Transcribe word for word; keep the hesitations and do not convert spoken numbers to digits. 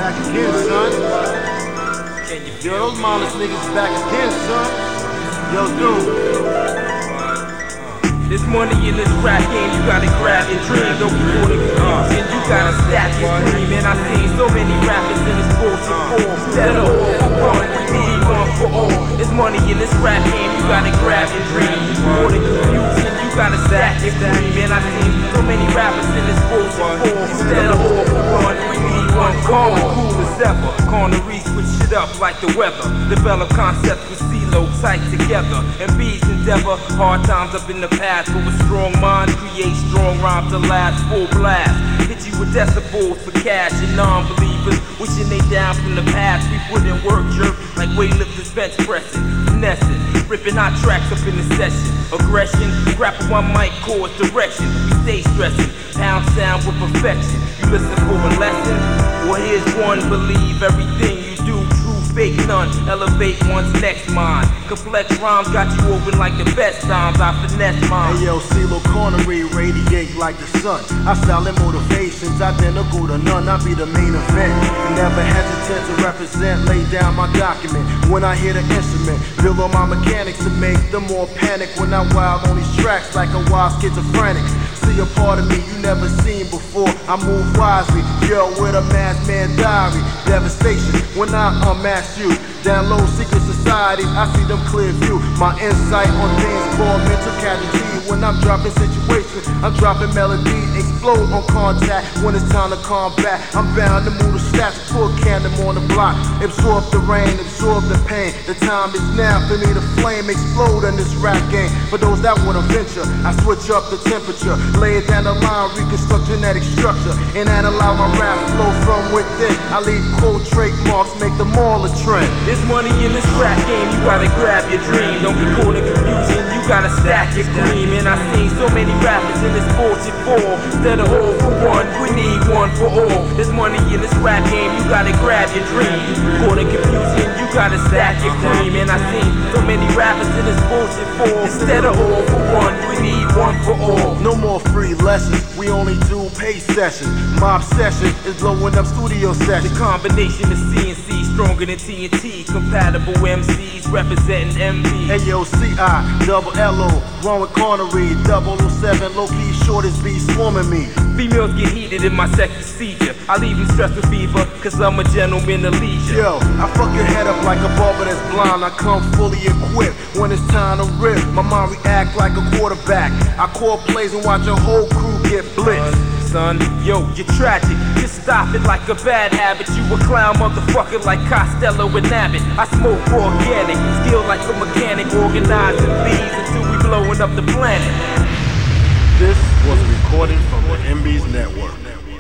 back again, son. Yo, those mindless niggas is back again, son. Yo, dude. There's money in this rap game, you gotta grab your dream. Don't be caught in confusion, you gotta stack your dream. And I seen so many rappers in this bullshit form that are all for one, we need one for all. There's money in this rap game, you gotta grab your dream. Caught in confusion, you gotta stack your dream. And I seen so many rappers in this bullshit form that are all for one, we need one for all. Cool as ever, Connery switch shit up like the weather. Develop concepts with CeeLo tight together. And B's endeavor, hard times up in the past. But with strong mind, create strong rhymes to last full blast. Hit you with decibels for cash and non-believers wishing they down from the past. We put in work, jerk like weightlifters bench pressing, finessing, ripping hot tracks up in the session. Aggression, grapple one mic cause direction. We stay stressing, pound sound with perfection. You listen for a lesson, well here's one. Believe everything you do, true, fake none. Elevate one's next mind. Complex rhymes got you open like the best times. I finesse mine. Hey yo, CeeLo Connery radiate like the sun. I style and motivations identical to none. I be the main event. Never hesitant to represent. Lay down my document when I hear the instrument. Build on my mechanics to make them more panic when I wild on these tracks like a wild schizophrenic. See a part of me you never seen before. I move wisely, yo, with a masked man diary. Devastation when I unmask you. Download secret societies, I see them clear view. My insight on things called mental casualty. When I'm dropping situations, I'm dropping melody. Explode on contact when it's time to combat. I'm bound to move the stats, put candom on the block. Absorb the rain, absorb the pain. The time is now for me to flame, explode in this rap game. For those that wanna venture, I switch up the temperature. Lay it down the line, reconstruct genetic structure. And analyze my rap flow from within. I leave quote trademarks, make them all a trend. There's money in this rap game, you gotta grab your dream. Don't be caught in confusion, you gotta stack your cream. And I seen so many rappers in this bullshit form. Instead of all for one, we need one for all. There's money in this rap game, you gotta grab your dream. Caught in confusion, you gotta stack your cream. And I seen so many rappers in this bullshit form. Instead of all for one, we need one for all. No more free lessons, we only do pay sessions. My obsession is blowing up studio sessions. The combination of C and C stronger than T N T. Compatible M Cs representing M V. Hey yo, C I, double L O, wrong with Connery, double oh seven, low key shortest be swarming me. Females get heated in my sex procedure. I leave them stressed with fever, cause I'm a gentleman of leisure. Yo, I fuck your head up like a barber that's blind. I come fully equipped when it's time to rip. My mind react like a quarterback. I call plays and watch a whole crew get blitzed. Son, yo, you're tragic. Just stop it like a bad habit. You a clown motherfucker like Costello and Abbott. I smoke organic, skill like a mechanic, organizing bees until we blowing up the planet. This was a recording from the M B's Network.